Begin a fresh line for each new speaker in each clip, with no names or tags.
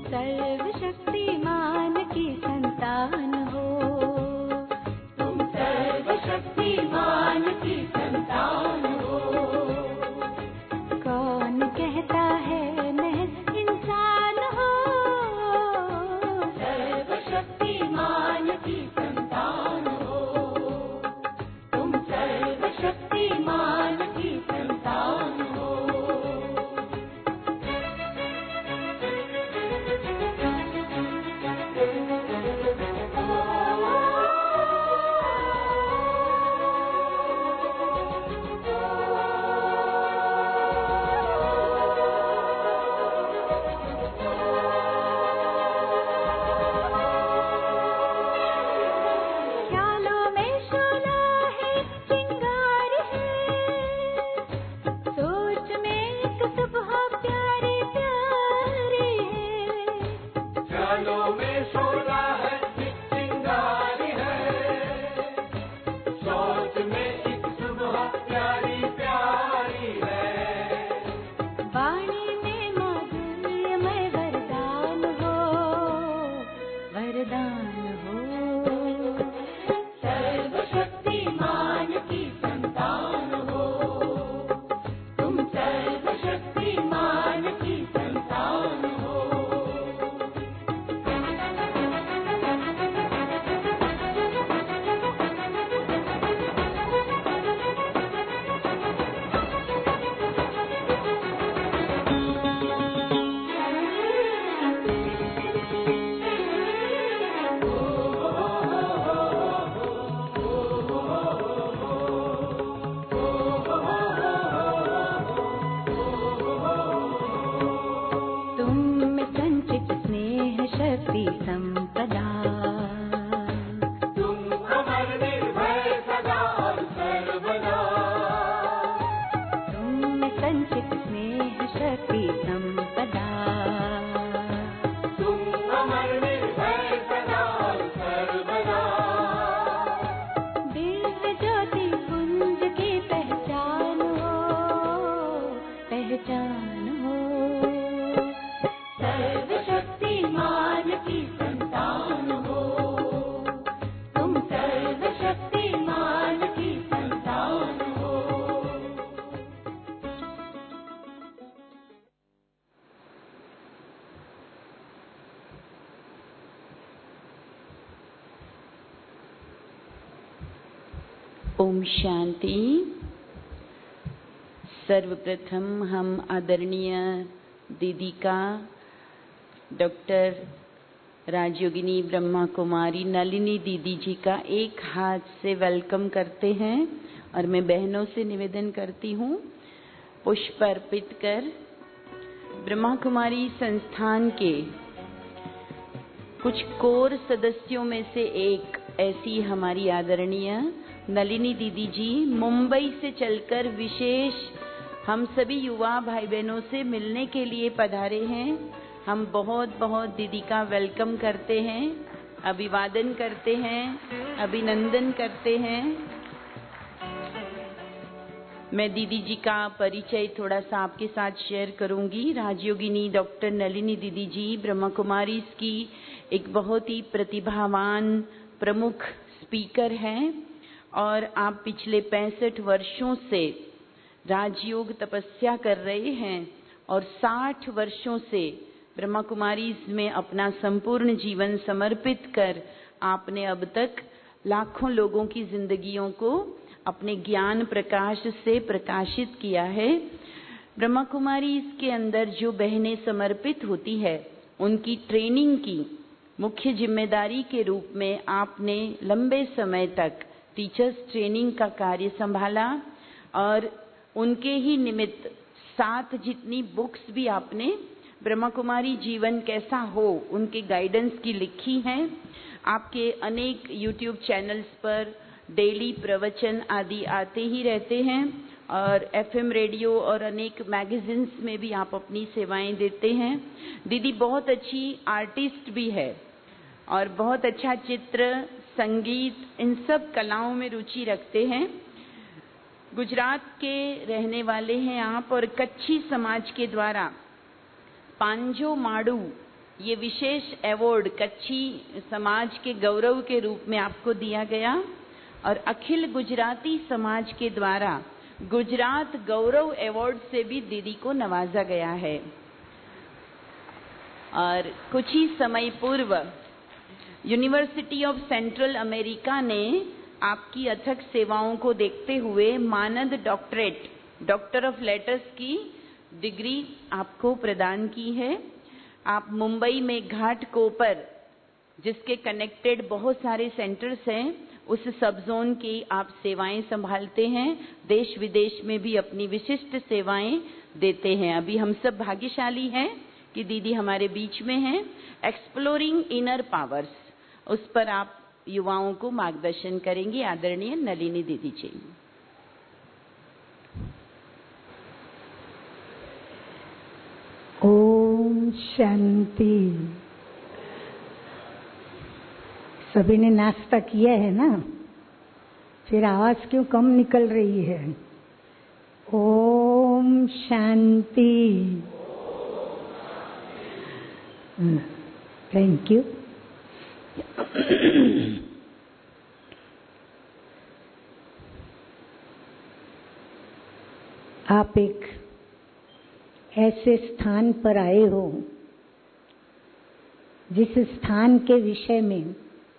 सर्वशक्तिमान की संतान हो, तुम सर्वशक्तिमान की संतान हो। कौन कहता है महज इंसान हो, सर्वशक्तिमान की संतान हो, तुम सर्वशक्तिमान की संतान हो।
ओम शांति। सर्वप्रथम हम आदरणीय दीदी का डॉक्टर राजयोगिनी ब्रह्मा कुमारी नलिनी दीदी जी का एक हाथ से वेलकम करते हैं और मैं बहनों से निवेदन करती हूँ पुष्प अर्पित कर ब्रह्मा कुमारी संस्थान के कुछ कोर सदस्यों में से एक ऐसी हमारी आदरणीय नलिनी दीदी जी मुंबई से चलकर विशेष हम सभी युवा भाई बहनों से मिलने के लिए पधारे हैं। हम बहुत बहुत दीदी का वेलकम करते हैं, अभिवादन करते हैं, अभिनंदन करते हैं। मैं दीदी जी का परिचय थोड़ा सा आपके साथ शेयर करूंगी। राजयोगिनी डॉक्टर नलिनी दीदी जी ब्रह्मा कुमारी की एक बहुत ही प्रतिभावान प्रमुख स्पीकर हैं और आप पिछले 65 वर्षों से राजयोग तपस्या कर रहे हैं और 60 वर्षों से ब्रह्मा कुमारी में अपना संपूर्ण जीवन समर्पित कर आपने अब तक लाखों लोगों की जिंदगियों को अपने ज्ञान प्रकाश से प्रकाशित किया है। ब्रह्मा कुमारी के अंदर जो बहनें समर्पित होती है उनकी ट्रेनिंग की मुख्य जिम्मेदारी के रूप में आपने लंबे समय तक टीचर्स ट्रेनिंग का कार्य संभाला और उनके ही निमित्त 7 जितनी बुक्स भी आपने ब्रह्मा कुमारी जीवन कैसा हो उनके गाइडेंस की लिखी हैं। आपके अनेक यूट्यूब चैनल्स पर डेली प्रवचन आदि आते ही रहते हैं और एफएम रेडियो और अनेक मैगजीन्स में भी आप अपनी सेवाएं देते हैं। दीदी बहुत अच्छी आर्टिस्ट भी है और बहुत अच्छा चित्र, संगीत, इन सब कलाओं में रुचि रखते हैं। गुजरात के रहने वाले हैं आप और कच्छी समाज के द्वारा पांजो माड़ू ये विशेष अवार्ड कच्छी समाज के गौरव के रूप में आपको दिया गया और अखिल गुजराती समाज के द्वारा गुजरात गौरव अवार्ड से भी दीदी को नवाजा गया है। और कुछ ही समय पूर्व यूनिवर्सिटी ऑफ सेंट्रल अमेरिका ने आपकी अथक सेवाओं को देखते हुए मानद डॉक्टरेट, डॉक्टर ऑफ लेटर्स की डिग्री आपको प्रदान की है। आप मुंबई में घाटकोपर, जिसके कनेक्टेड बहुत सारे सेंटर्स हैं, उस सब जोन की आप सेवाएं संभालते हैं। देश विदेश में भी अपनी विशिष्ट सेवाएं देते हैं। अभी हम सब भाग्यशाली हैं कि दीदी हमारे बीच में हैं। एक्सप्लोरिंग इनर पावर्स, उस पर आप युवाओं को मार्गदर्शन करेंगी। आदरणीय नलिनी दीदी जी।
ओम शांति। सभी ने नाश्ता किया है ना? फिर आवाज क्यों कम निकल रही है? ओम शांति। Thank you. आप एक ऐसे स्थान पर आए हो जिस स्थान के विषय में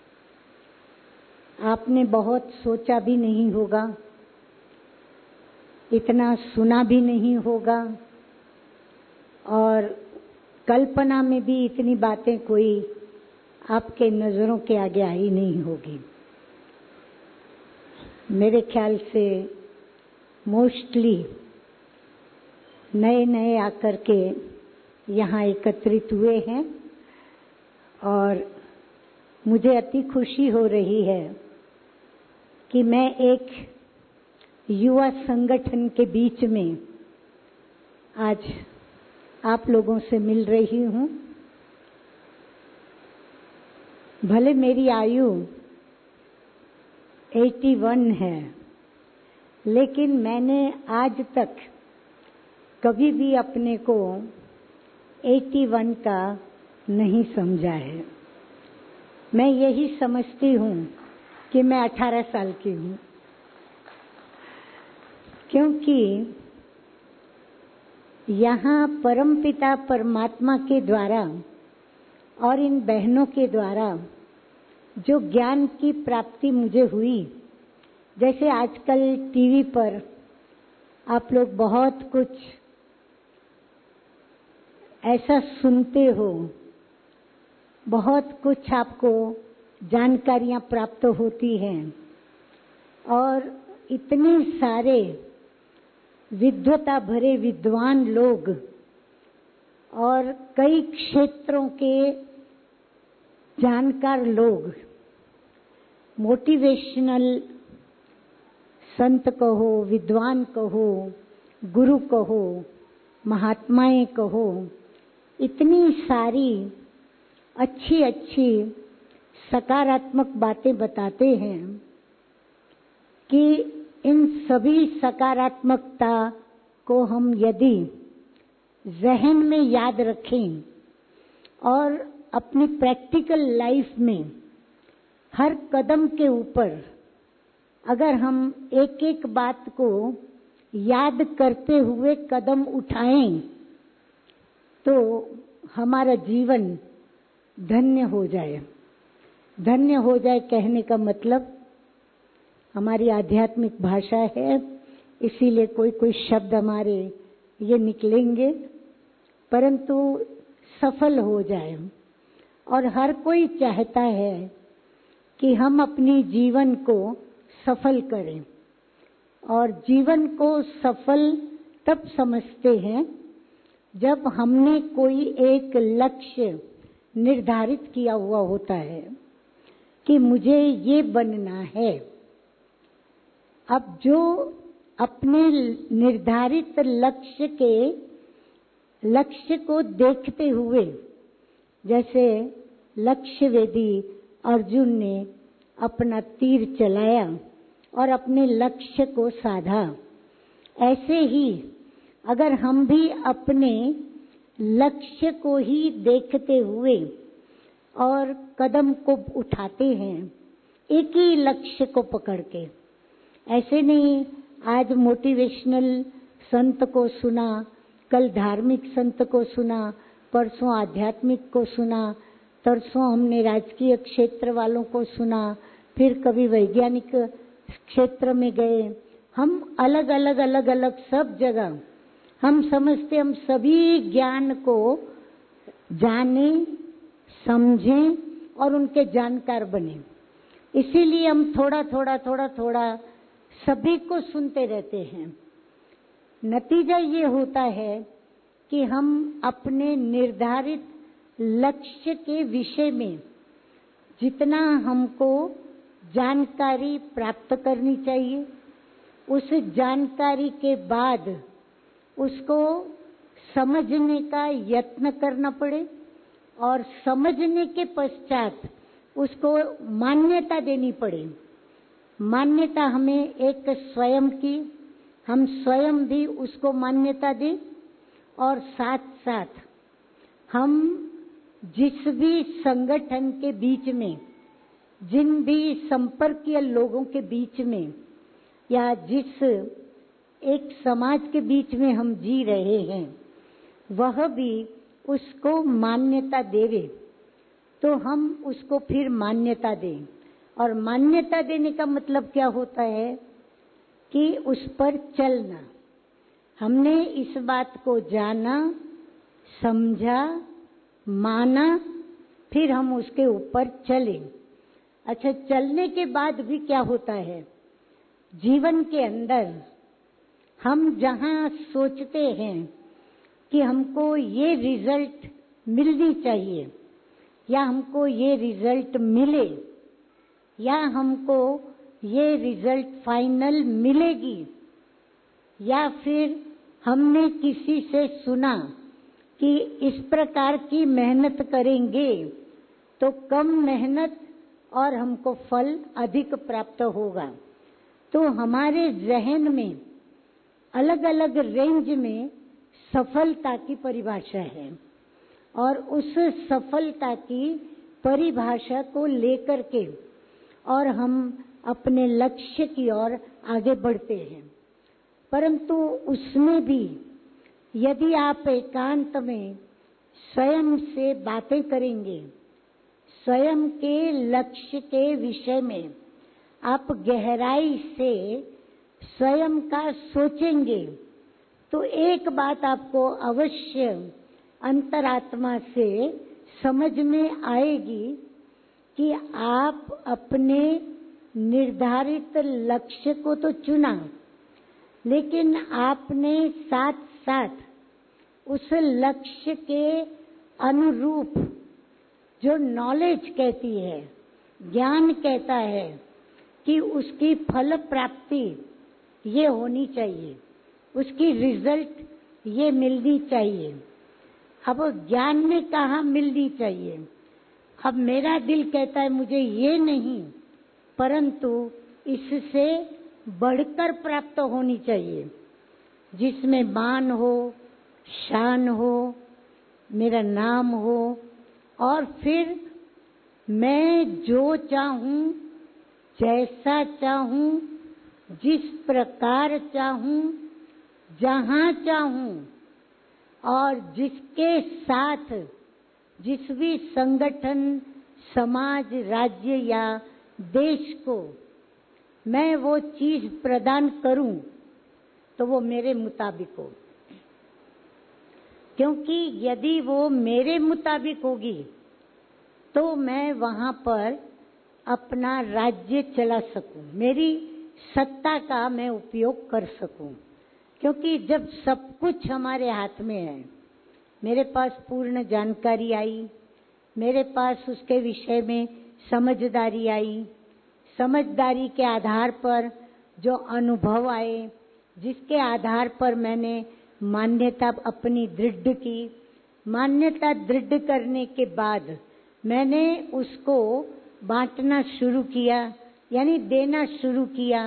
आपने बहुत सोचा भी नहीं होगा, इतना सुना भी नहीं होगा और कल्पना में भी इतनी बातें कोई आपके नजरों के आगे आई नहीं होगी। मेरे ख्याल से मोस्टली नए नए आकर के यहाँ एकत्रित हुए हैं और मुझे अति खुशी हो रही है कि मैं एक युवा संगठन के बीच में आज आप लोगों से मिल रही हूँ। भले मेरी आयु 81 है, लेकिन मैंने आज तक कभी भी अपने को 81 का नहीं समझा है। मैं यही समझती हूँ कि मैं 18 साल की हूँ, क्योंकि यहाँ परमपिता परमात्मा के द्वारा और इन बहनों के द्वारा जो ज्ञान की प्राप्ति मुझे हुई, जैसे आजकल टीवी पर आप लोग बहुत कुछ ऐसा सुनते हो, बहुत कुछ आपको जानकारियां प्राप्त होती हैं और इतने सारे विद्वता भरे विद्वान लोग और कई क्षेत्रों के जानकार लोग, मोटिवेशनल संत कहो, विद्वान कहो, गुरु कहो, महात्माएं कहो, इतनी सारी अच्छी अच्छी सकारात्मक बातें बताते हैं कि इन सभी सकारात्मकता को हम यदि जहन में याद रखें और अपनी प्रैक्टिकल लाइफ में हर कदम के ऊपर अगर हम एक एक बात को याद करते हुए कदम उठाएं तो हमारा जीवन धन्य हो जाए। धन्य हो जाए कहने का मतलब हमारी आध्यात्मिक भाषा है, इसीलिए कोई कोई शब्द हमारे ये निकलेंगे, परंतु सफल हो जाए। और हर कोई चाहता है कि हम अपनी जीवन को सफल करें, और जीवन को सफल तब समझते हैं जब हमने कोई एक लक्ष्य निर्धारित किया हुआ होता है कि मुझे ये बनना है। अब जो अपने निर्धारित लक्ष्य को देखते हुए, जैसे लक्ष्य वेदी अर्जुन ने अपना तीर चलाया और अपने लक्ष्य को साधा, ऐसे ही अगर हम भी अपने लक्ष्य को ही देखते हुए और कदम को उठाते हैं, एक ही लक्ष्य को पकड़ के। ऐसे नहीं आज मोटिवेशनल संत को सुना, कल धार्मिक संत को सुना, परसों आध्यात्मिक को सुना, तरसों हमने राजकीय क्षेत्र वालों को सुना, फिर कभी वैज्ञानिक क्षेत्र में गए। हम अलग अलग सब जगह हम समझते हम सभी ज्ञान को जाने, समझें और उनके जानकार बने। इसीलिए हम थोड़ा सभी को सुनते रहते हैं। नतीजा ये होता है कि हम अपने निर्धारित लक्ष्य के विषय में जितना हमको जानकारी प्राप्त करनी चाहिए, उस जानकारी के बाद उसको समझने का यत्न करना पड़े और समझने के पश्चात उसको मान्यता देनी पड़े। मान्यता हमें एक स्वयं की, हम स्वयं भी उसको मान्यता दें और साथ साथ हम जिस भी संगठन के बीच में, जिन भी संपर्कीय लोगों के बीच में या जिस एक समाज के बीच में हम जी रहे हैं, वह भी उसको मान्यता देवे तो हम उसको फिर मान्यता दें। और मान्यता देने का मतलब क्या होता है कि उस पर चलना। हमने इस बात को जाना, समझा, माना, फिर हम उसके ऊपर चले। अच्छा, चलने के बाद भी क्या होता है, जीवन के अंदर हम जहां सोचते हैं कि हमको ये रिजल्ट मिलनी चाहिए या हमको ये रिजल्ट मिले या हमको ये रिजल्ट फाइनल मिलेगी, या फिर हमने किसी से सुना कि इस प्रकार की मेहनत करेंगे तो कम मेहनत और हमको फल अधिक प्राप्त होगा। तो हमारे जहन में अलग अलग रेंज में सफलता की परिभाषा है और उस सफलता की परिभाषा को लेकर के और हम अपने लक्ष्य की ओर आगे बढ़ते हैं। परंतु उसमें भी यदि आप एकांत में स्वयं से बातें करेंगे, स्वयं के लक्ष्य के विषय में आप गहराई से स्वयं का सोचेंगे, तो एक बात आपको अवश्य अंतरात्मा से समझ में आएगी कि आप अपने निर्धारित लक्ष्य को तो चुना, लेकिन आपने साथ साथ उस लक्ष्य के अनुरूप जो नॉलेज कहती है, ज्ञान कहता है कि उसकी फल प्राप्ति ये होनी चाहिए, उसकी रिजल्ट ये मिलनी चाहिए। अब ज्ञान में कहाँ मिलनी चाहिए? अब मेरा दिल कहता है मुझे ये नहीं, परंतु इससे बढ़कर प्राप्त होनी चाहिए, जिसमें मान हो, शान हो, मेरा नाम हो, और फिर मैं जो चाहूं, जैसा चाहूं, जिस प्रकार चाहूं, जहां चाहूं और जिसके साथ जिस भी संगठन, समाज, राज्य या देश को मैं वो चीज प्रदान करूं तो वो मेरे मुताबिक हो। क्योंकि यदि वो मेरे मुताबिक होगी तो मैं वहां पर अपना राज्य चला सकूं, मेरी सत्ता का मैं उपयोग कर सकूं। क्योंकि जब सब कुछ हमारे हाथ में है, मेरे पास पूर्ण जानकारी आई, मेरे पास उसके विषय में समझदारी आई, समझदारी के आधार पर जो अनुभव आए, जिसके आधार पर मैंने मान्यता अपनी दृढ़ की, मान्यता दृढ़ करने के बाद मैंने उसको बांटना शुरू किया, यानी देना शुरू किया।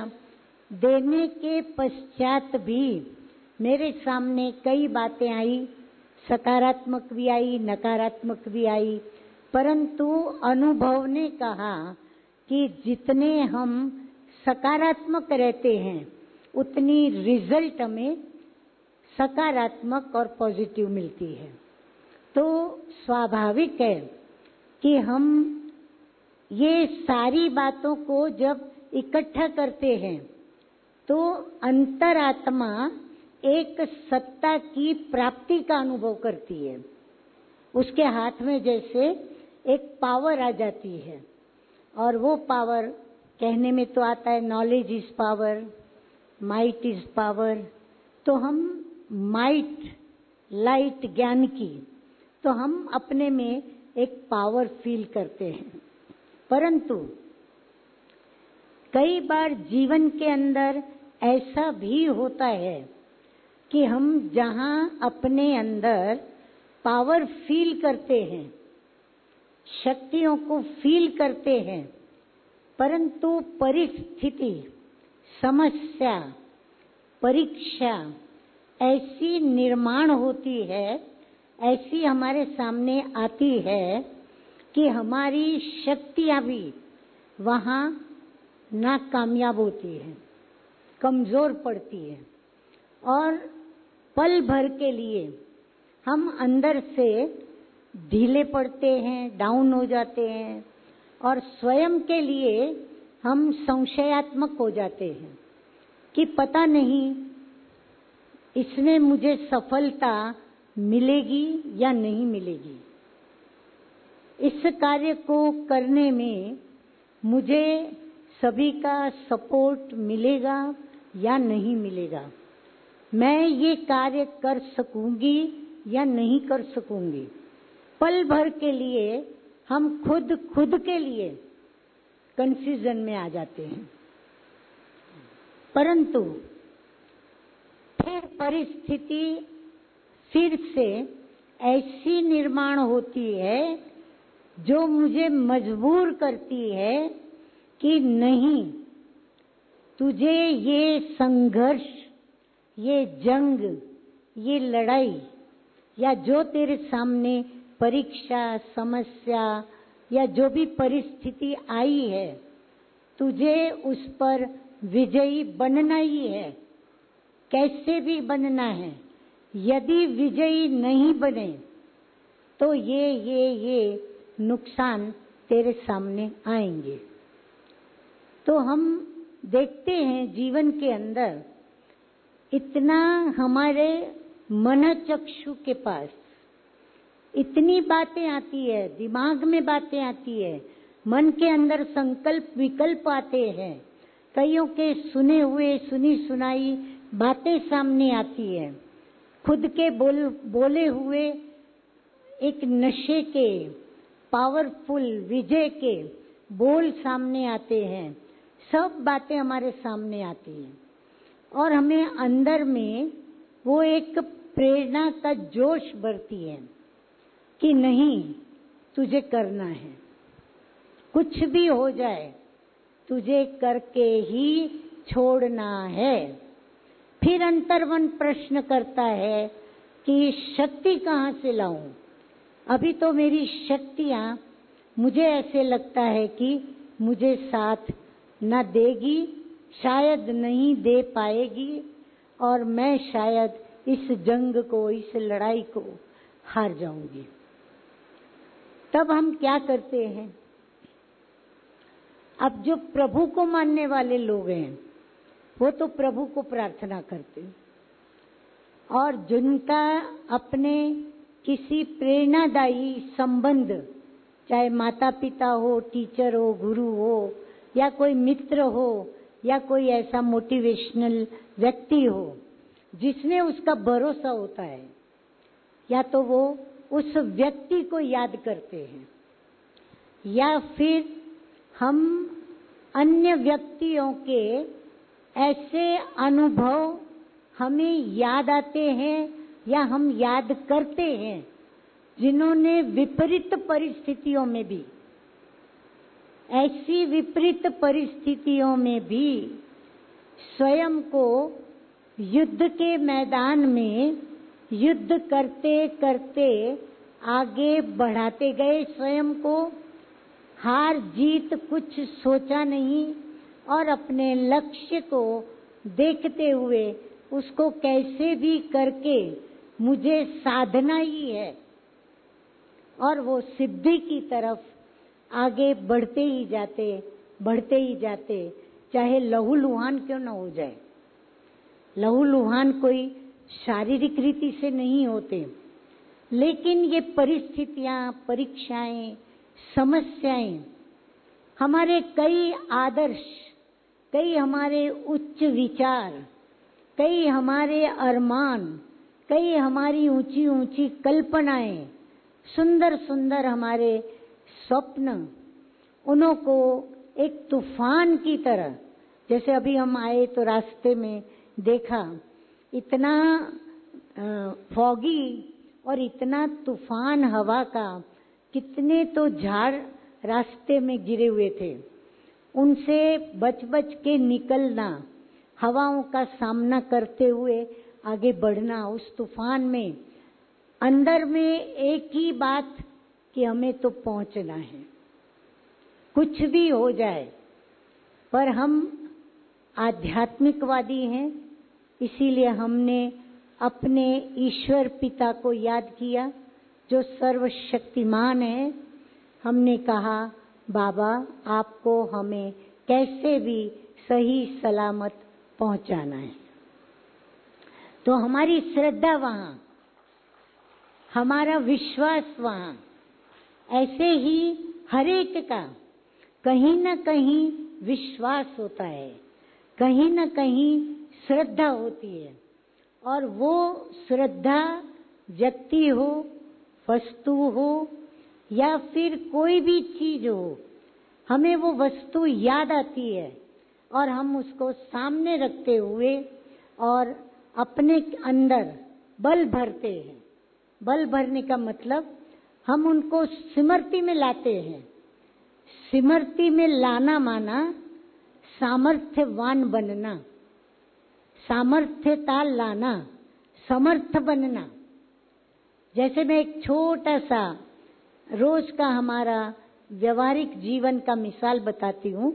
देने के पश्चात भी मेरे सामने कई बातें आई, सकारात्मक भी आई, नकारात्मक भी आई, परंतु अनुभव ने कहा कि जितने हम सकारात्मक रहते हैं उतनी रिजल्ट हमें सकारात्मक और पॉजिटिव मिलती है। तो स्वाभाविक है कि हम ये सारी बातों को जब इकट्ठा करते हैं तो अंतरात्मा एक सत्ता की प्राप्ति का अनुभव करती है। उसके हाथ में जैसे एक पावर आ जाती है, और वो पावर कहने में तो आता है knowledge is power, might is power. तो हम माइट, लाइट ज्ञान की, तो हम अपने में एक पावर फील करते हैं। परंतु कई बार जीवन के अंदर ऐसा भी होता है कि हम जहां अपने अंदर पावर फील करते हैं, शक्तियों को फील करते हैं, परंतु परिस्थिति, समस्या, परीक्षा ऐसी निर्माण होती है, ऐसी हमारे सामने आती है कि हमारी शक्तियां भी वहां नाकामयाब होती है, कमजोर पड़ती है, और पल भर के लिए हम अंदर से ढीले पड़ते हैं, डाउन हो जाते हैं, और स्वयं के लिए हम संशयात्मक हो जाते हैं कि पता नहीं इसमें मुझे सफलता मिलेगी या नहीं मिलेगी, इस कार्य को करने में मुझे सभी का सपोर्ट मिलेगा या नहीं मिलेगा, मैं ये कार्य कर सकूंगी या नहीं कर सकूंगी। पल भर के लिए हम खुद के लिए कंफ्यूजन में आ जाते हैं। परंतु फिर परिस्थिति फिर से ऐसी निर्माण होती है जो मुझे मजबूर करती है कि नहीं, तुझे ये संघर्ष, ये जंग, ये लड़ाई, या जो तेरे सामने परीक्षा, समस्या या जो भी परिस्थिति आई है, तुझे उस पर विजयी बनना ही है, कैसे भी बनना है। यदि विजयी नहीं बने तो ये नुकसान तेरे सामने आएंगे। तो हम देखते हैं जीवन के अंदर इतना हमारे मन चक्षु के पास इतनी बातें आती है, दिमाग में बातें आती है, मन के अंदर संकल्प विकल्प आते हैं, कईयों के सुने हुए सुनी सुनाई बातें सामने आती है, खुद के बोले हुए एक नशे के, पावरफुल, विजय के बोल सामने आते हैं, सब बातें हमारे सामने आती हैं, और हमें अंदर में वो एक प्रेरणा का जोश भरती है कि नहीं, तुझे करना है, कुछ भी हो जाए तुझे करके ही छोड़ना है। फिर अंतर्मन प्रश्न करता है कि शक्ति कहाँ से लाऊं? अभी तो मेरी शक्तियां, मुझे ऐसे लगता है कि मुझे साथ न देगी, शायद नहीं दे पाएगी, और मैं शायद इस जंग को, इस लड़ाई को हार जाऊंगी। तब हम क्या करते हैं? अब जो प्रभु को मानने वाले लोग हैं वो तो प्रभु को प्रार्थना करते हैं, और जिनका अपने किसी प्रेरणादायी संबंध, चाहे माता पिता हो, टीचर हो, गुरु हो, या कोई मित्र हो, या कोई ऐसा मोटिवेशनल व्यक्ति हो जिसमें उसका भरोसा होता है, या तो वो उस व्यक्ति को याद करते हैं, या फिर हम अन्य व्यक्तियों के ऐसे अनुभव हमें याद आते हैं या हम याद करते हैं जिन्होंने विपरीत परिस्थितियों में भी, ऐसी विपरीत परिस्थितियों में भी स्वयं को युद्ध के मैदान में युद्ध करते करते आगे बढ़ाते गए स्वयं को, हार जीत कुछ सोचा नहीं और अपने लक्ष्य को देखते हुए उसको कैसे भी करके मुझे साधना ही है और वो सिद्धि की तरफ आगे बढ़ते ही जाते, चाहे लहूलुहान क्यों न हो जाए। लहूलुहान कोई शारीरिक रीति से नहीं होते, लेकिन ये परिस्थितियां, परीक्षाएं, समस्याएं, हमारे कई आदर्श, कई हमारे उच्च विचार, कई हमारे अरमान, कई हमारी ऊंची ऊंची कल्पनाएं, सुंदर सुंदर हमारे स्वप्न, उन्हों को एक तूफान की तरह, जैसे अभी हम आए तो रास्ते में देखा इतना फॉगी और इतना तूफान हवा का, कितने तो झाड़ रास्ते में गिरे हुए थे, उनसे बच बच के निकलना, हवाओं का सामना करते हुए आगे बढ़ना उस तूफान में, अंदर में एक ही बात कि हमें तो पहुंचना है, कुछ भी हो जाए। पर हम आध्यात्मिकवादी हैं, इसीलिए हमने अपने ईश्वर पिता को याद किया जो सर्वशक्तिमान है। हमने कहा बाबा आपको हमें कैसे भी सही सलामत पहुंचाना है। तो हमारी श्रद्धा वहां, हमारा विश्वास वहां, ऐसे ही हर एक का कहीं न कहीं विश्वास होता है, कहीं न कहीं श्रद्धा होती है, और वो श्रद्धा व्यक्ति हो, वस्तु हो या फिर कोई भी चीज हो, हमें वो वस्तु याद आती है और हम उसको सामने रखते हुए और अपने अंदर बल भरते हैं। बल भरने का मतलब हम उनको स्मृति में लाते हैं। स्मृति में लाना माना सामर्थ्यवान बनना, सामर्थ्यता लाना, समर्थ बनना। जैसे मैं एक छोटा सा रोज का हमारा व्यवहारिक जीवन का मिसाल बताती हूँ।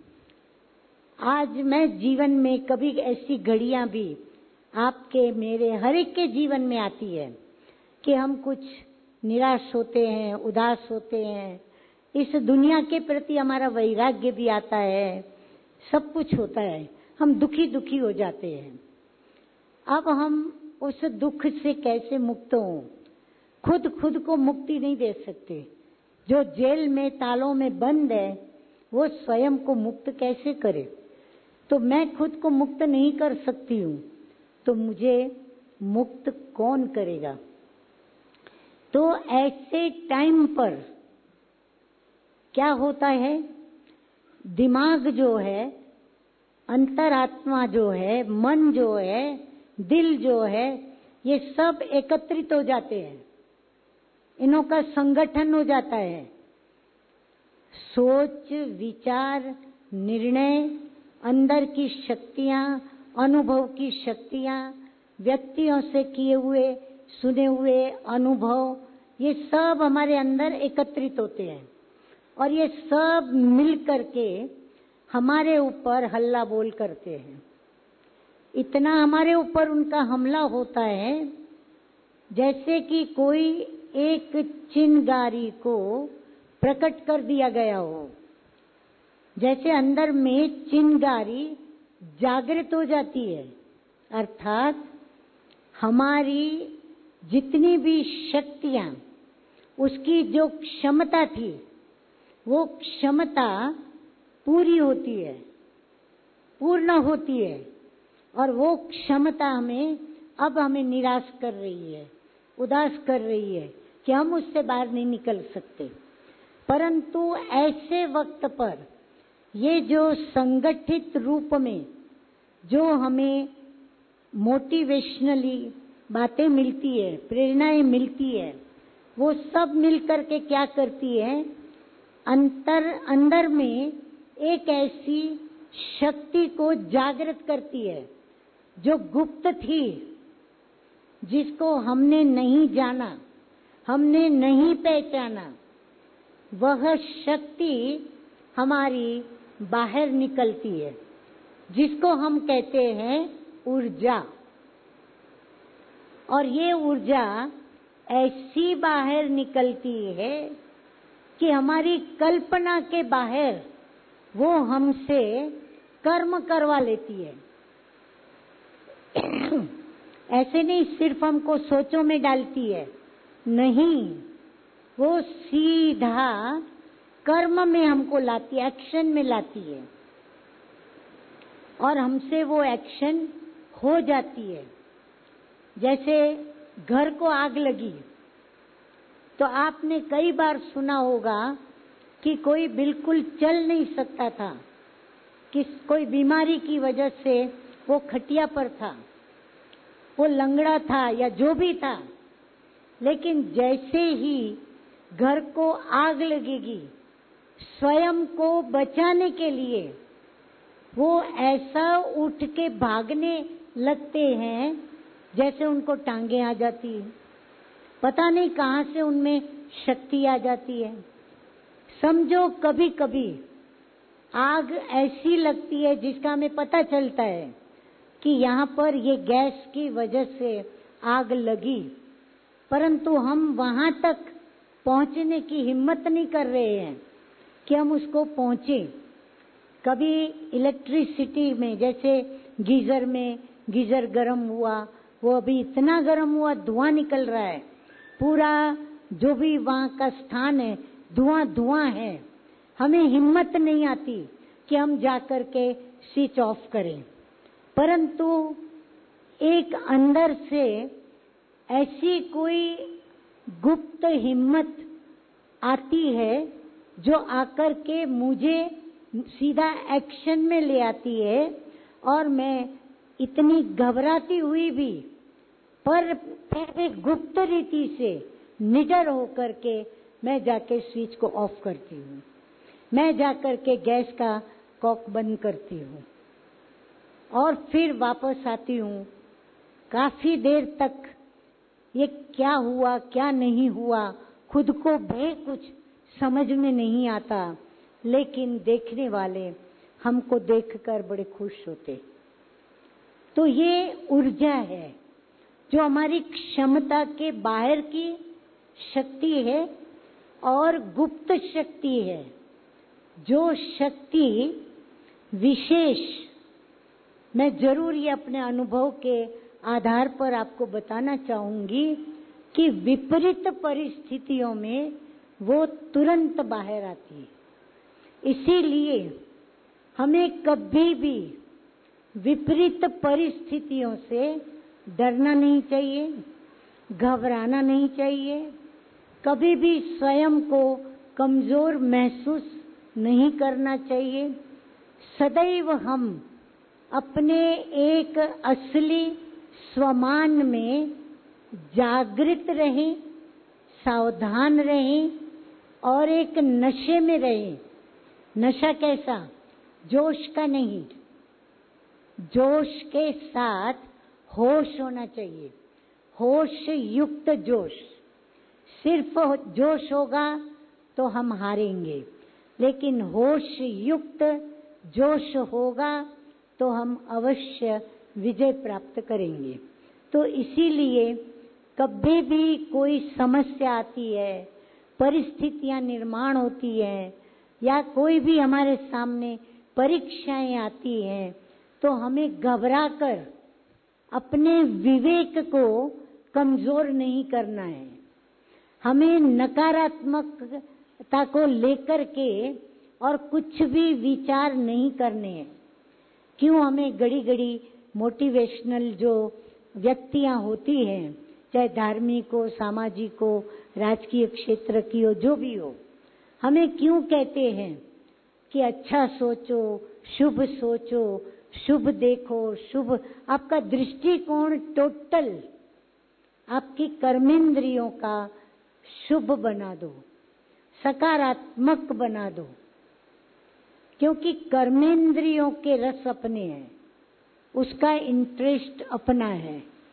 आज मैं जीवन में कभी ऐसी घड़ियां भी आपके मेरे हर एक के जीवन में आती है कि हम कुछ निराश होते हैं, उदास होते हैं, इस दुनिया के प्रति हमारा वैराग्य भी आता है, सब कुछ होता है, हम दुखी दुखी हो जाते हैं। अब हम उस दुख से कैसे मुक्त हों? खुद को मुक्ति नहीं दे सकते। जो जेल में तालों में बंद है वो स्वयं को मुक्त कैसे करे? तो मैं खुद को मुक्त नहीं कर सकती हूँ, तो मुझे मुक्त कौन करेगा? तो ऐसे टाइम पर क्या होता है, दिमाग जो है, अंतरात्मा जो है, मन जो है, दिल जो है, ये सब एकत्रित हो जाते हैं, इन्हों का संगठन हो जाता है। सोच, विचार, निर्णय, अंदर की शक्तियां, अनुभव की शक्तियां, व्यक्तियों से किए हुए सुने हुए अनुभव, ये सब हमारे अंदर एकत्रित होते हैं और ये सब मिल करके हमारे ऊपर हल्ला बोल करते हैं। इतना हमारे ऊपर उनका हमला होता है जैसे कि कोई एक चिंगारी को प्रकट कर दिया गया हो, जैसे अंदर में चिंगारी जागृत हो जाती है, अर्थात हमारी जितनी भी शक्तियां, उसकी जो क्षमता थी वो क्षमता पूरी होती है, पूर्ण होती है, और वो क्षमता हमें निराश कर रही है, उदास कर रही है कि हम उससे बाहर नहीं निकल सकते। परंतु ऐसे वक्त पर ये जो संगठित रूप में जो हमें मोटिवेशनली बातें मिलती है, प्रेरणाएं मिलती है, वो सब मिलकर के क्या करती है, अंदर में एक ऐसी शक्ति को जागृत करती है जो गुप्त थी, जिसको हमने नहीं जाना, हमने नहीं पहचाना, वह शक्ति हमारी बाहर निकलती है, जिसको हम कहते हैं ऊर्जा। और ये ऊर्जा ऐसी बाहर निकलती है कि हमारी कल्पना के बाहर वो हमसे कर्म करवा लेती है। ऐसे नहीं सिर्फ हमको सोचों में डालती है, नहीं, वो सीधा कर्म में हमको लाती है, एक्शन में लाती है, और हमसे वो एक्शन हो जाती है। जैसे घर को आग लगी तो आपने कई बार सुना होगा कि कोई बिल्कुल चल नहीं सकता था, कि कोई बीमारी की वजह से वो खटिया पर था, वो लंगड़ा था या जो भी था, लेकिन जैसे ही घर को आग लगेगी, स्वयं को बचाने के लिए वो ऐसा उठ के भागने लगते हैं जैसे उनको टांगे आ जाती है, पता नहीं कहां से उनमें शक्ति आ जाती है। समझो कभी कभी आग ऐसी लगती है जिसका हमें पता चलता है कि यहाँ पर ये गैस की वजह से आग लगी, परंतु हम वहां तक पहुंचने की हिम्मत नहीं कर रहे हैं कि हम उसको पहुंचे। कभी इलेक्ट्रिसिटी में, जैसे गीजर में, गीजर गर्म हुआ, वो अभी इतना गर्म हुआ, धुआं निकल रहा है, पूरा जो भी वहां का स्थान है धुआं धुआं है, हमें हिम्मत नहीं आती कि हम जाकर के स्विच ऑफ करें, परंतु एक अंदर से ऐसी कोई गुप्त हिम्मत आती है जो आकर के मुझे सीधा एक्शन में ले आती है, और मैं इतनी घबराती हुई भी पर फिर भी गुप्त रीति से निडर होकर के मैं जाके स्विच को ऑफ करती हूँ, मैं जाकर के गैस का कॉक बंद करती हूँ और फिर वापस आती हूँ। काफी देर तक ये क्या हुआ क्या नहीं हुआ खुद को भी कुछ समझ में नहीं आता, लेकिन देखने वाले हमको देखकर बड़े खुश होते। तो ये ऊर्जा है जो हमारी क्षमता के बाहर की शक्ति है और गुप्त शक्ति है। जो शक्ति विशेष, मैं जरूर ये अपने अनुभव के आधार पर आपको बताना चाहूंगी कि विपरीत परिस्थितियों में वो तुरंत बाहर आती है। इसीलिए हमें कभी भी विपरीत परिस्थितियों से डरना नहीं चाहिए, घबराना नहीं चाहिए, कभी भी स्वयं को कमजोर महसूस नहीं करना चाहिए। सदैव हम अपने एक असली स्वमान में जागृत रहें, सावधान रहें और एक नशे में रहें। नशा कैसा? जोश का नहीं, जोश के साथ होश होना चाहिए, होश युक्त जोश। सिर्फ जोश होगा तो हम हारेंगे, लेकिन होश युक्त जोश होगा तो हम अवश्य विजय प्राप्त करेंगे। तो इसीलिए कभी भी कोई समस्या आती है, परिस्थितियां निर्माण होती है, या कोई भी हमारे सामने परीक्षाएं आती हैं, तो हमें घबराकर अपने विवेक को कमजोर नहीं करना है। हमें नकारात्मकता को लेकर के और कुछ भी विचार नहीं करने हैं। क्यों हमें घड़ी घड़ी मोटिवेशनल जो व्यक्तियां होती हैं, चाहे धार्मिक हो, सामाजिक हो, राजकीय क्षेत्र की हो, जो भी हो, हमें क्यों कहते हैं कि अच्छा सोचो, शुभ सोचो, शुभ देखो, शुभ। आपका दृष्टिकोण टोटल आपकी कर्मेंद्रियों का शुभ बना दो, सकारात्मक बना दो, क्योंकि कर्मेंद्रियों के रस अपने हैं, उसका इंटरेस्ट अपना है।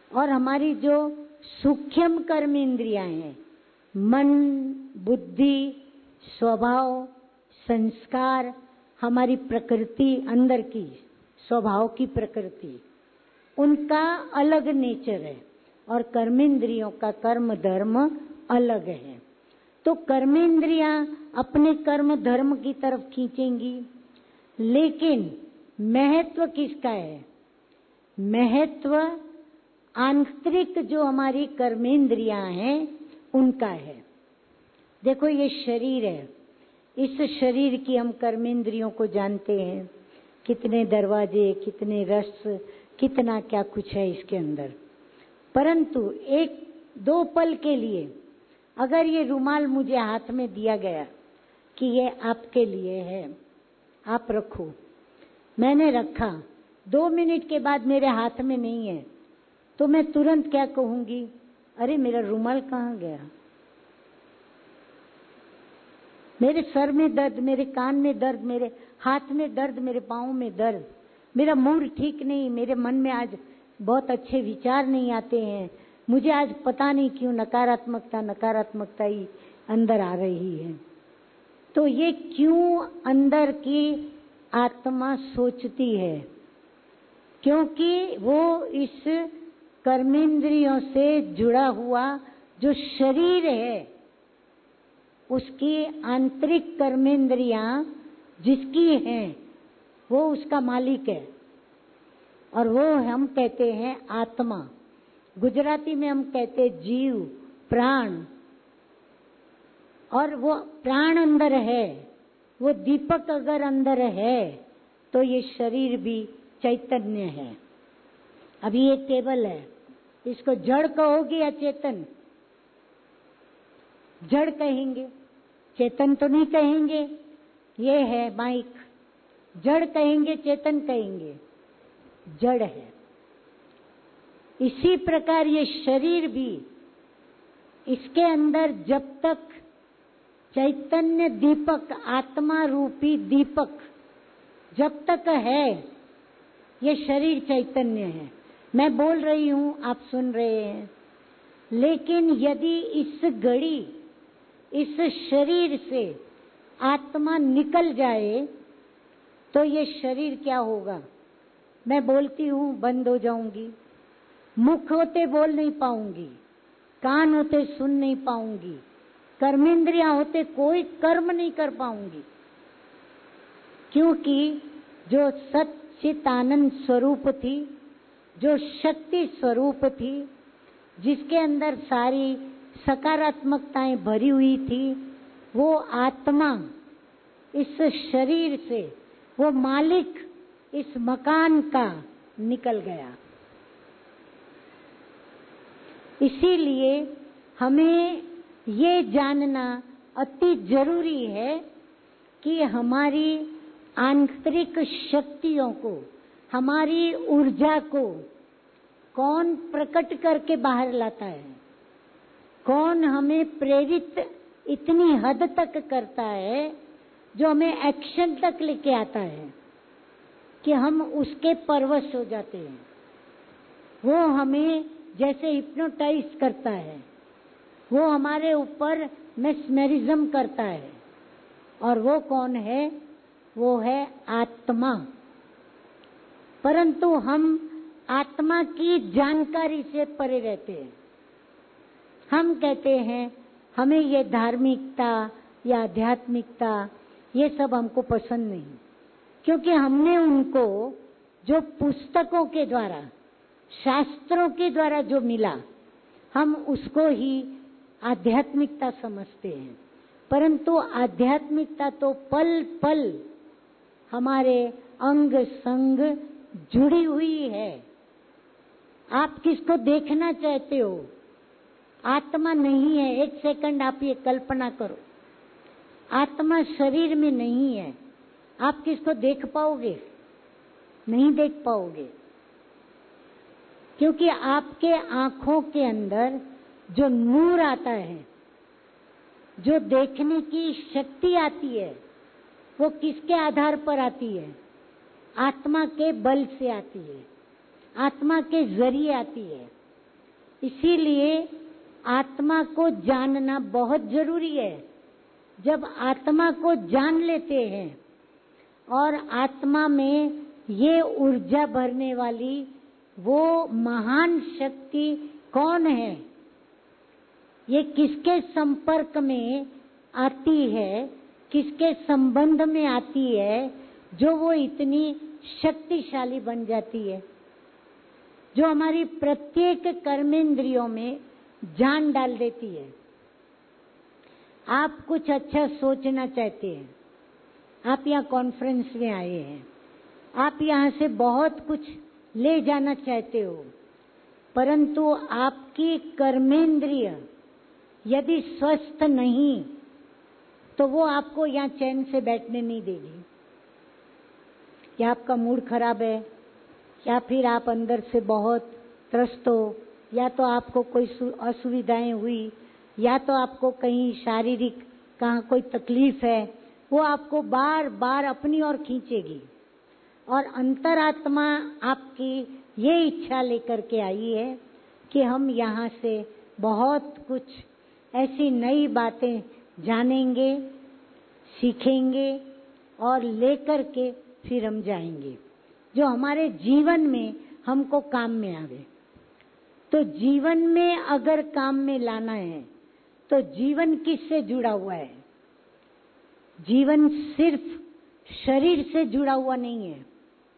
और हमारी जो सूक्ष्म कर्म इंद्रियां हैं, मन, बुद्धि, स्वभाव, संस्कार, हमारी प्रकृति अंदर की स्वभाव की प्रकृति, उनका अलग नेचर है और कर्मेंद्रियों का कर्म धर्म अलग है। तो कर्मेंद्रियां अपने कर्म धर्म की तरफ खींचेंगी, लेकिन महत्व किसका है? महत्व आंतरिक जो हमारी कर्मेंद्रियां हैं उनका है। देखो ये शरीर है, इस शरीर की हम कर्मेंद्रियों को जानते हैं, कितने दरवाजे, कितने रस, कितना क्या कुछ है इसके अंदर। परंतु एक दो पल के लिए अगर ये रुमाल मुझे हाथ में दिया गया कि ये आपके लिए है, आप रखो, मैंने रखा, 2 मिनट के बाद मेरे हाथ में नहीं है, तो मैं तुरंत क्या कहूंगी? अरे मेरा रुमाल कहाँ गया? मेरे सर में दर्द, मेरे कान में दर्द, मेरे हाथ में दर्द, मेरे पाँव में दर्द, मेरा मूड ठीक नहीं, मेरे मन में आज बहुत अच्छे विचार नहीं आते हैं, मुझे आज पता नहीं क्यों नकारात्मकता ही अंदर आ रही है। तो ये क्यों अंदर की आत्मा सोचती है? क्योंकि वो इस कर्मेंद्रियों से जुड़ा हुआ जो शरीर है, उसकी आंतरिक कर्मेंद्रियां जिसकी हैं, वो उसका मालिक है और वो हम कहते हैं आत्मा। गुजराती में हम कहते हैं जीव, प्राण। और वो प्राण अंदर है, वो दीपक अगर अंदर है तो ये शरीर भी चैतन्य है। अभी ये टेबल है, इसको जड़ कहोगे या चेतन? जड़ कहेंगे, चेतन तो नहीं कहेंगे। ये है माइक, जड़ कहेंगे चेतन कहेंगे? जड़ है। इसी प्रकार ये शरीर भी, इसके अंदर जब तक चैतन्य दीपक, आत्मा रूपी दीपक जब तक है, ये शरीर चैतन्य है। मैं बोल रही हूं, आप सुन रहे हैं, लेकिन यदि इस घड़ी इस शरीर से आत्मा निकल जाए तो ये शरीर क्या होगा? मैं बोलती हूं, बंद हो जाऊंगी, मुख होते बोल नहीं पाऊंगी, कान होते सुन नहीं पाऊंगी, कर्मेंद्रियां होते कोई कर्म नहीं कर पाऊंगी, क्योंकि जो सच्चित आनंद स्वरूप थी, जो शक्ति स्वरूप थी, जिसके अंदर सारी सकारात्मकताएं भरी हुई थी, वो आत्मा इस शरीर से, वो मालिक इस मकान का निकल गया। इसीलिए हमें ये जानना अति जरूरी है कि हमारी आंतरिक शक्तियों को, हमारी ऊर्जा को कौन प्रकट करके बाहर लाता है, कौन हमें प्रेरित इतनी हद तक करता है, जो हमें एक्शन तक लेके आता है कि हम उसके परवश हो जाते हैं। वो हमें जैसे हिप्नोटाइज करता है, वो हमारे ऊपर मेस्मेरिज्म करता है। और वो कौन है? वो है आत्मा। परंतु हम आत्मा की जानकारी से परे रहते हैं। हम कहते हैं हमें ये धार्मिकता या आध्यात्मिकता ये सब हमको पसंद नहीं, क्योंकि हमने उनको जो पुस्तकों के द्वारा, शास्त्रों के द्वारा जो मिला, हम उसको ही आध्यात्मिकता समझते हैं। परंतु आध्यात्मिकता तो पल पल हमारे अंग संग जुड़ी हुई है। आप किसको देखना चाहते हो? आत्मा नहीं है। एक सेकंड आप ये कल्पना करो, आत्मा शरीर में नहीं है। आप किसको देख पाओगे? नहीं देख पाओगे, क्योंकि आपके आंखों के अंदर जो नूर आता है, जो देखने की शक्ति आती है, वो किसके आधार पर आती है? आत्मा के बल से आती है, आत्मा के जरिए आती है। इसीलिए आत्मा को जानना बहुत जरूरी है। जब आत्मा को जान लेते हैं और आत्मा में ये ऊर्जा भरने वाली वो महान शक्ति कौन है, ये किसके संपर्क में आती है, किसके संबंध में आती है, जो वो इतनी शक्तिशाली बन जाती है, जो हमारी प्रत्येक कर्मेंद्रियों में जान डाल देती है। आप कुछ अच्छा सोचना चाहते हैं, आप यहाँ कॉन्फ्रेंस में आए हैं, आप यहाँ से बहुत कुछ ले जाना चाहते हो, परंतु आपकी कर्मेंद्रिय यदि स्वस्थ नहीं तो वो आपको यहाँ चैन से बैठने नहीं देगी। या आपका मूड खराब है, या फिर आप अंदर से बहुत त्रस्त हो, या तो आपको कोई असुविधाएं हुई, या तो आपको कहीं शारीरिक कहाँ कोई तकलीफ है, वो आपको बार बार अपनी ओर खींचेगी। और अंतरात्मा आपकी ये इच्छा लेकर के आई है कि हम यहाँ से बहुत कुछ ऐसी नई बातें जानेंगे, सीखेंगे और लेकर के फिर हम जाएंगे, जो हमारे जीवन में हमको काम में आवे। तो जीवन में अगर काम में लाना है तो जीवन किससे जुड़ा हुआ है? जीवन सिर्फ शरीर से जुड़ा हुआ नहीं है।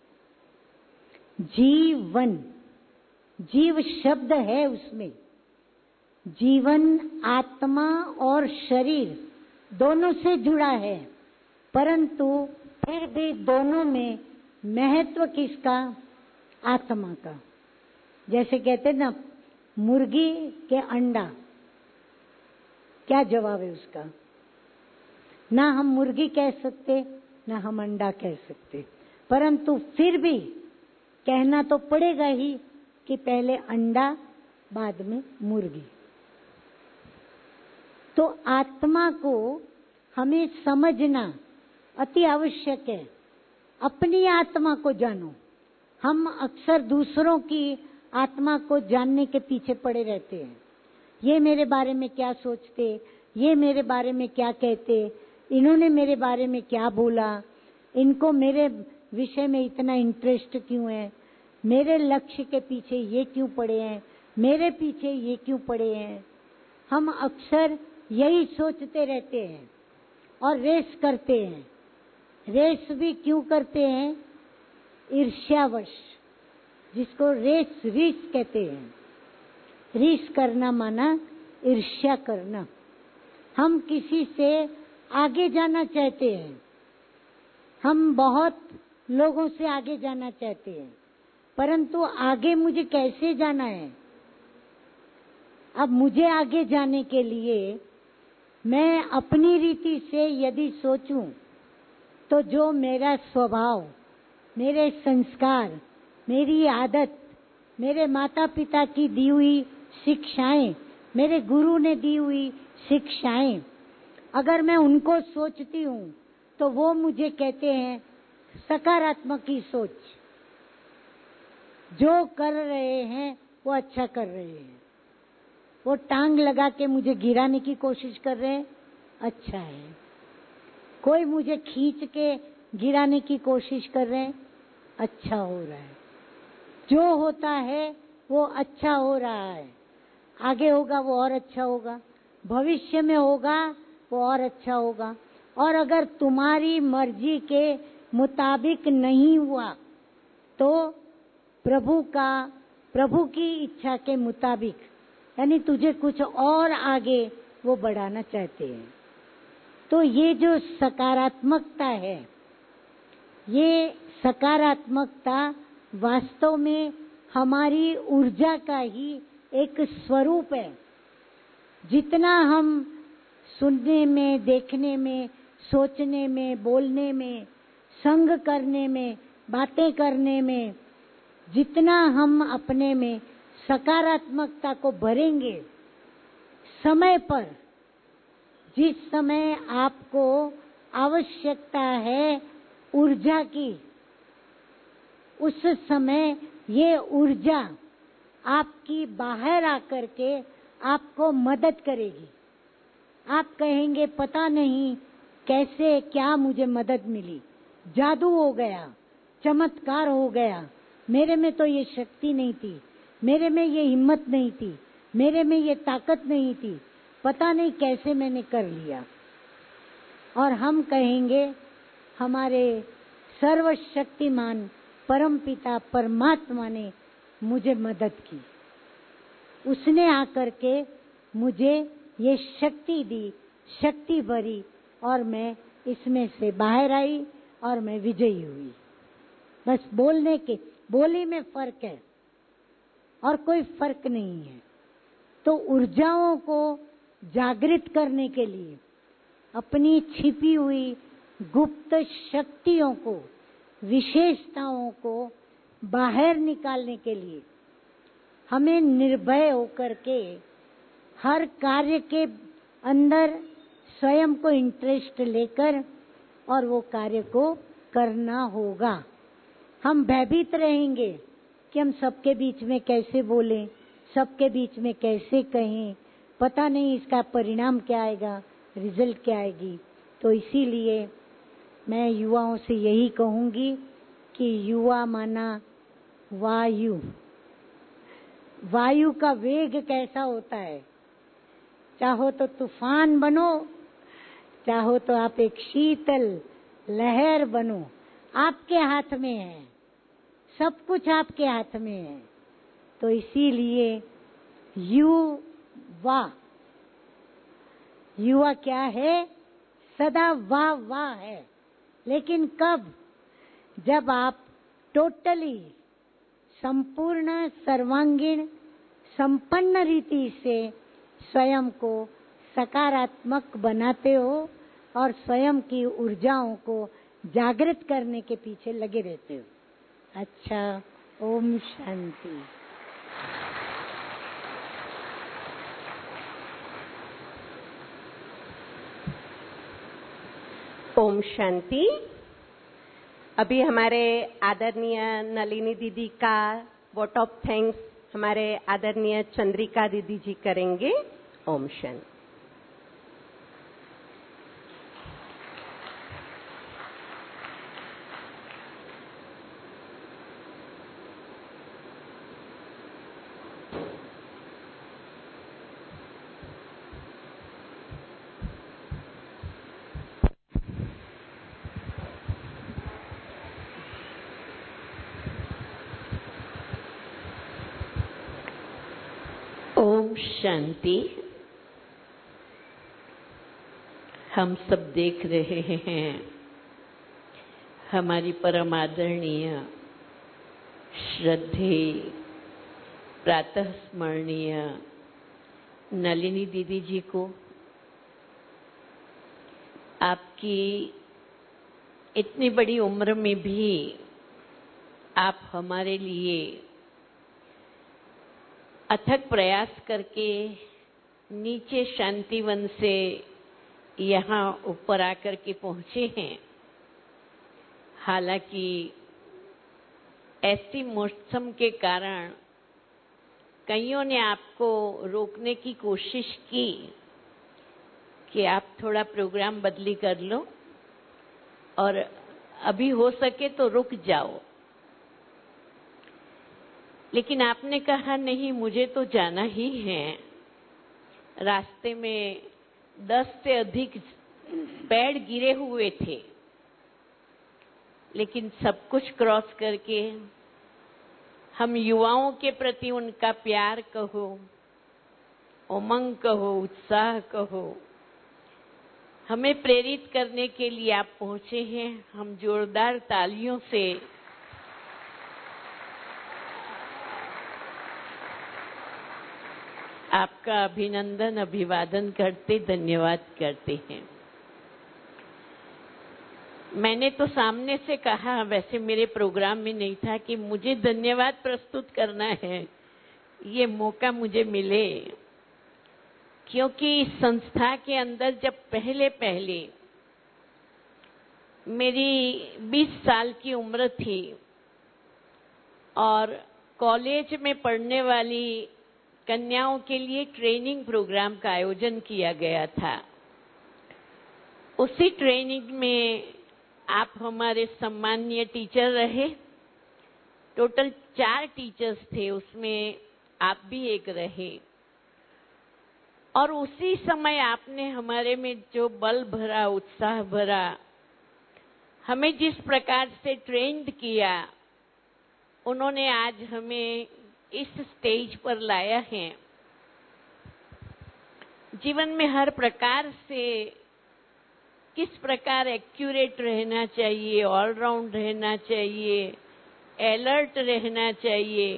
जीवन, जीव शब्द है उसमें। जीवन आत्मा और शरीर दोनों से जुड़ा है, परंतु फिर भी दोनों में महत्व किसका? आत्मा का। जैसे कहते ना, मुर्गी के अंडा, क्या जवाब है उसका? ना हम मुर्गी कह सकते, ना हम अंडा कह सकते, परंतु फिर भी कहना तो पड़ेगा ही कि पहले अंडा बाद में मुर्गी। तो आत्मा को हमें समझना अति आवश्यक है। अपनी आत्मा को जानो। हम अक्सर दूसरों की आत्मा को जानने के पीछे पड़े रहते हैं। ये मेरे बारे में क्या सोचते, ये मेरे बारे में क्या कहते, इन्होंने मेरे बारे में क्या बोला, इनको मेरे विषय में इतना इंटरेस्ट क्यों है, मेरे लक्ष्य के पीछे ये क्यों पड़े हैं, मेरे पीछे ये क्यों पड़े हैं। हम अक्सर यही सोचते रहते हैं और रेस करते हैं। रेस भी क्यों करते हैं? ईर्ष्यावश, जिसको रीस कहते हैं। रीस करना माना ईर्ष्या करना। हम किसी से आगे जाना चाहते हैं, हम बहुत लोगों से आगे जाना चाहते हैं, परंतु आगे मुझे कैसे जाना है? अब मुझे आगे जाने के लिए मैं अपनी रीति से यदि सोचूं तो जो मेरा स्वभाव, मेरे संस्कार, मेरी आदत, मेरे माता पिता की दी हुई शिक्षाएं, मेरे गुरु ने दी हुई शिक्षाएं, अगर मैं उनको सोचती हूँ तो वो मुझे कहते हैं सकारात्मक की सोच। जो कर रहे हैं वो अच्छा कर रहे हैं। वो टांग लगा के मुझे गिराने की कोशिश कर रहे हैं, अच्छा है। कोई मुझे खींच के गिराने की कोशिश कर रहे हैं, अच्छा हो रहा है। जो होता है वो अच्छा हो रहा है। आगे होगा वो और अच्छा होगा, भविष्य में होगा वो और अच्छा होगा। और अगर तुम्हारी मर्जी के मुताबिक नहीं हुआ तो प्रभु की इच्छा के मुताबिक, यानी तुझे कुछ और आगे वो बढ़ाना चाहते हैं। तो ये जो सकारात्मकता है, ये सकारात्मकता वास्तव में हमारी ऊर्जा का ही एक स्वरूप है। जितना हम सुनने में, देखने में, सोचने में, बोलने में, संग करने में, बातें करने में, जितना हम अपने में सकारात्मकता को भरेंगे, समय पर जिस समय आपको आवश्यकता है ऊर्जा की, उस समय ये ऊर्जा आपकी बाहर आकर के आपको मदद करेगी। आप कहेंगे पता नहीं कैसे क्या मुझे मदद मिली, जादू हो गया, चमत्कार हो गया, मेरे में तो ये शक्ति नहीं थी, मेरे में ये हिम्मत नहीं थी, मेरे में ये ताकत नहीं थी, पता नहीं कैसे मैंने कर लिया। और हम कहेंगे हमारे सर्वशक्तिमान परमपिता परमात्मा ने मुझे मदद की, उसने आकर के मुझे ये शक्ति दी, शक्ति भरी, और मैं इसमें से बाहर आई और मैं विजयी हुई। बस बोली में फर्क है और कोई फर्क नहीं है। तो ऊर्जाओं को जागृत करने के लिए, अपनी छिपी हुई गुप्त शक्तियों को, विशेषताओं को बाहर निकालने के लिए हमें निर्भय होकर के हर कार्य के अंदर स्वयं को इंटरेस्ट लेकर और वो कार्य को करना होगा। हम भयभीत रहेंगे कि हम सबके बीच में कैसे बोलें, सबके बीच में कैसे कहें, पता नहीं इसका परिणाम क्या आएगा, रिजल्ट क्या आएगी। तो इसीलिए मैं युवाओं से यही कहूंगी कि युवा माना वायु, वायु का वेग कैसा होता है, चाहो तो तूफान बनो, चाहो तो आप एक शीतल लहर बनो, आपके हाथ में है, सब कुछ आपके हाथ में है। तो इसीलिए युवा क्या है, सदा वाह वाह है। लेकिन कब? जब आप टोटली संपूर्ण सर्वांगीण संपन्न रीति से स्वयं को सकारात्मक बनाते हो और स्वयं की ऊर्जाओं को जागृत करने के पीछे लगे रहते हो। अच्छा, ओम शांति।
ओम शांति। अभी हमारे आदरणीय नलिनी दीदी का वोट ऑफ थैंक्स हमारे आदरणीय चंद्रिका दीदी जी करेंगे। ओम शांति।
ओम शांति। हम सब देख रहे हैं हमारी परम आदरणीय श्रद्धेय प्रातः स्मरणीय नलिनी दीदी जी को। आपकी इतनी बड़ी उम्र में भी आप हमारे लिए अथक प्रयास करके नीचे शांतिवन से यहाँ ऊपर आकर के पहुँचे हैं। हालांकि ऐसी मौसम के कारण कईयों ने आपको रोकने की कोशिश की कि आप थोड़ा प्रोग्राम बदली कर लो और अभी हो सके तो रुक जाओ, लेकिन आपने कहा नहीं, मुझे तो जाना ही है। रास्ते में 10 से अधिक पेड़ गिरे हुए थे, लेकिन सब कुछ क्रॉस करके हम युवाओं के प्रति उनका प्यार कहो, उमंग कहो, उत्साह कहो, हमें प्रेरित करने के लिए आप पहुंचे हैं। हम जोरदार तालियों से आपका अभिनंदन, अभिवादन करते, धन्यवाद करते हैं। मैंने तो सामने से कहा, वैसे मेरे प्रोग्राम में नहीं था कि मुझे धन्यवाद प्रस्तुत करना है, ये मौका मुझे मिले, क्योंकि इस संस्था के अंदर जब पहले मेरी 20 साल की उम्र थी और कॉलेज में पढ़ने वाली कन्याओं के लिए ट्रेनिंग प्रोग्राम का आयोजन किया गया था। उसी ट्रेनिंग में आप हमारे सम्मानीय टीचर रहे। टोटल 4 टीचर्स थे, उसमें आप भी एक रहे। और उसी समय आपने हमारे में जो बल भरा, उत्साह भरा, हमें जिस प्रकार से ट्रेंड किया, उन्होंने आज हमें इस स्टेज पर लाया है। जीवन में हर प्रकार से किस प्रकार एक्यूरेट रहना चाहिए, ऑलराउंड रहना चाहिए, अलर्ट रहना चाहिए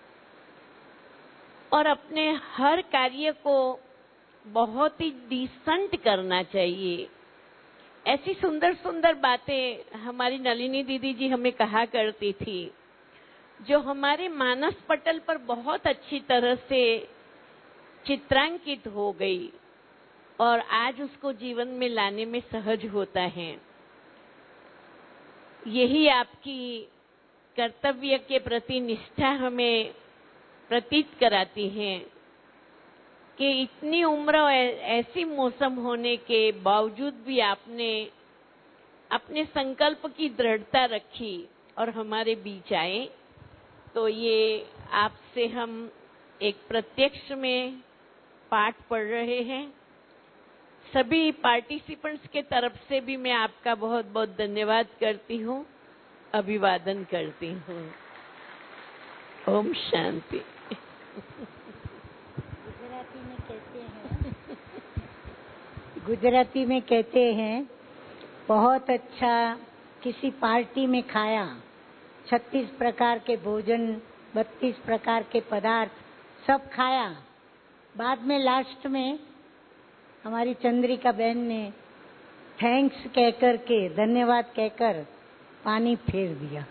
और अपने हर कार्य को बहुत ही डिसेंट करना चाहिए। ऐसी सुंदर सुंदर बातें हमारी नलिनी दीदी जी हमें कहा करती थी, जो हमारे मानस पटल पर बहुत अच्छी तरह से चित्रांकित हो गई और आज उसको जीवन में लाने में सहज होता है। यही आपकी कर्तव्य के प्रति निष्ठा हमें प्रतीत कराती है कि इतनी उम्र और ऐसी मौसम होने के बावजूद भी आपने अपने संकल्प की दृढ़ता रखी और हमारे बीच आए। तो ये आपसे हम एक प्रत्यक्ष में पाठ पढ़ रहे हैं। सभी पार्टिसिपेंट्स के तरफ से भी मैं आपका बहुत बहुत धन्यवाद करती हूँ, अभिवादन करती हूँ। ओम शांति।
गुजराती में कहते हैं बहुत अच्छा किसी पार्टी में खाया, 36 प्रकार के भोजन, 32 प्रकार के पदार्थ सब खाया। बाद में लास्ट में हमारी चंद्रिका बहन ने थैंक्स कहकर के, धन्यवाद कहकर पानी फेर दिया।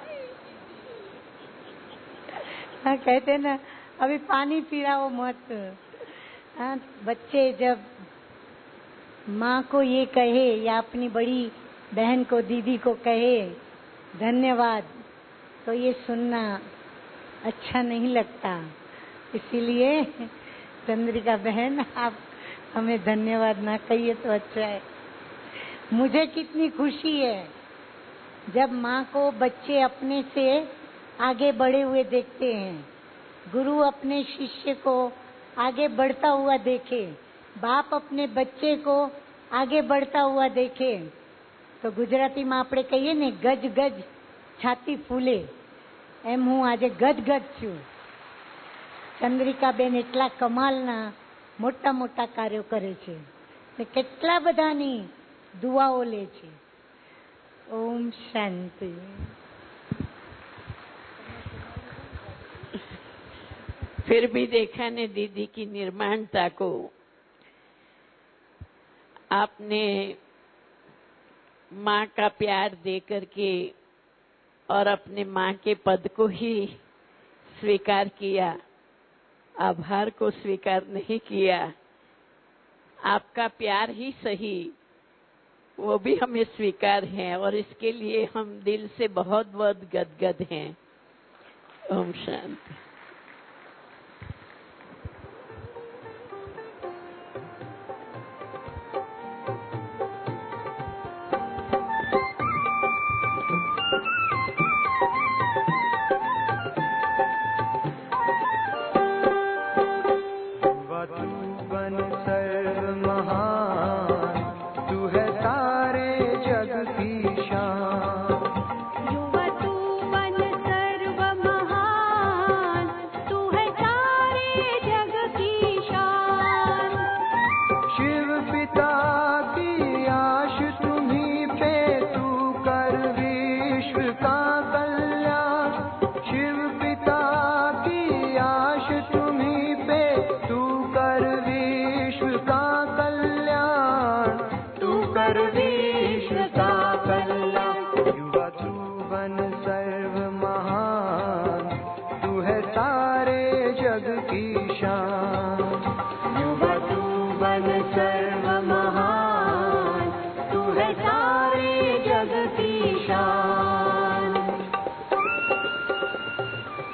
हाँ, कहते ना अभी पानी पिलाओ मत। हाँ, बच्चे जब माँ को ये कहे या अपनी बड़ी बहन को, दीदी को कहे धन्यवाद, तो ये सुनना अच्छा नहीं लगता। इसीलिए चंद्रिका बहन, आप हमें धन्यवाद ना कहिए तो अच्छा है। मुझे कितनी खुशी है जब माँ को बच्चे अपने से आगे बढ़े हुए देखते हैं, गुरु अपने शिष्य को आगे बढ़ता हुआ देखे, बाप अपने बच्चे को आगे बढ़ता हुआ देखे। तो गुजराती में આપણે કહીએ ને, ગજ ગજ છાતી ફૂલે, એમ હું આજે ગજ ગજ છું। ચંદ્રિકાબેન એટલા કમાલના મોટા મોટા કાર્યો કરે છે ને કેટલા બધાની દુઆઓ લે છે। ઓમ શાંતિ।
फिर भी देखा ने दीदी की निर्माणता को। आपने माँ का प्यार दे करके और अपने माँ के पद को ही स्वीकार किया, आभार को स्वीकार नहीं किया। आपका प्यार ही सही, वो भी हमें स्वीकार है और इसके लिए हम दिल से बहुत बहुत गदगद हैं। ओम शांति।
कर विश्व